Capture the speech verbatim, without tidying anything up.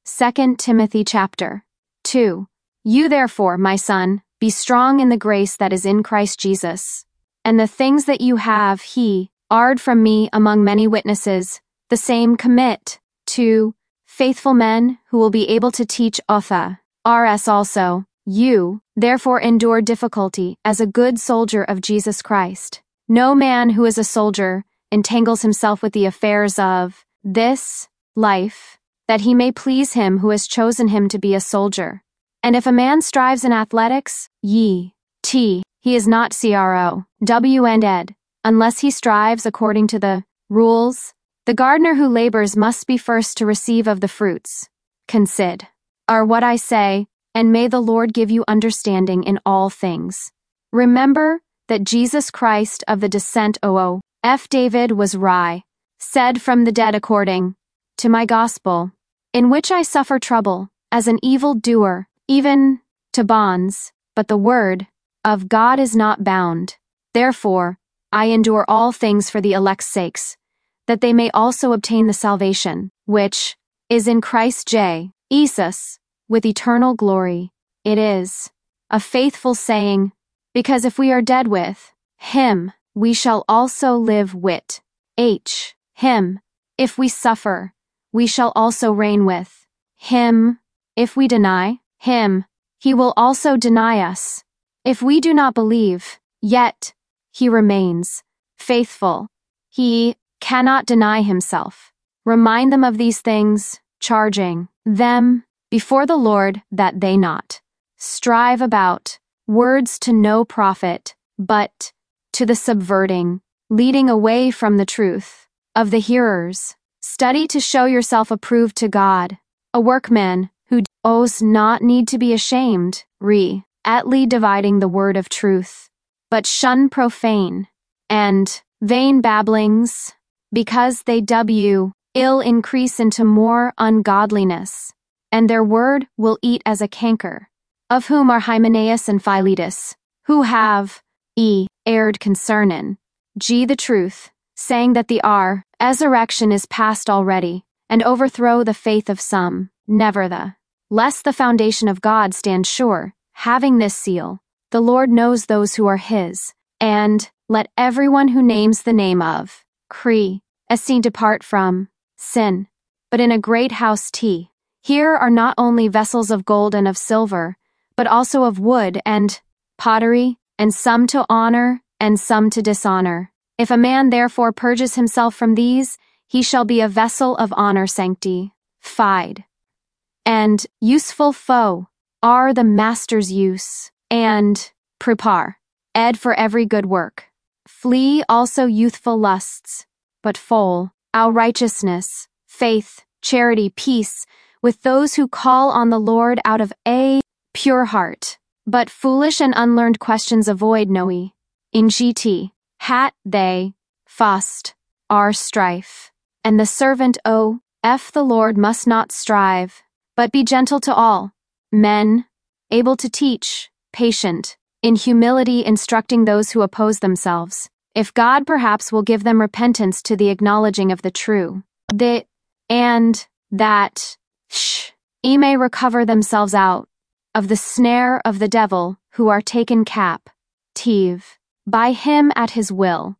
Second Timothy chapter two. You therefore, my son, be strong in the grace that is in Christ Jesus. And the things that you have he, ard from me among many witnesses, the same commit to faithful men who will be able to teach Otha. R S also, you, therefore endure difficulty as a good soldier of Jesus Christ. No man who is a soldier entangles himself with the affairs of this life, that he may please him who has chosen him to be a soldier. And if a man strives in athletics, ye, t, he is not cro, w and ed, unless he strives according to the rules. The gardener who labors must be first to receive of the fruits. Consid. Are what I say, and may the Lord give you understanding in all things. Remember that Jesus Christ of the descent of David was Rai, said from the dead according to my gospel, in which I suffer trouble, as an evil doer, even to bonds, but the word of God is not bound. Therefore, I endure all things for the elect's sakes, that they may also obtain the salvation, which is in Christ Jesus, with eternal glory. It is a faithful saying, because if we are dead with him, we shall also live with h him. If we suffer, we shall also reign with him. If we deny him, he will also deny us. If we do not believe, yet he remains faithful. He cannot deny himself. Remind them of these things, charging them before the Lord that they not strive about words to no profit, but to the subverting, leading away from the truth of the hearers. Study to show yourself approved to God, a workman who does not need to be ashamed, re, atly dividing the word of truth, but shun profane and vain babblings, because they w ill increase into more ungodliness, and their word will eat as a canker, of whom are Hymenaeus and Philetus, who have e erred concerning g the truth, saying that the r resurrection is past already, and overthrow the faith of some. Never the lest the foundation of God stand sure, having this seal, the Lord knows those who are his, and let everyone who names the name of Cre, Essene depart from sin. But in a great house T, here are not only vessels of gold and of silver, but also of wood and pottery, and some to honor, and some to dishonor. If a man therefore purges himself from these, he shall be a vessel of honor sanctified and useful foe, are the master's use, and prepare ed for every good work. Flee also youthful lusts, but full our righteousness, faith, charity, peace, with those who call on the Lord out of a pure heart. But foolish and unlearned questions avoid noe. In gt, hat they, fast, are strife. And the servant o, f the Lord must not strive, but be gentle to all men, able to teach, patient, in humility instructing those who oppose themselves, if God perhaps will give them repentance to the acknowledging of the true, the, and that, sh, ye may recover themselves out of the snare of the devil, who are taken cap, tive, by him at his will.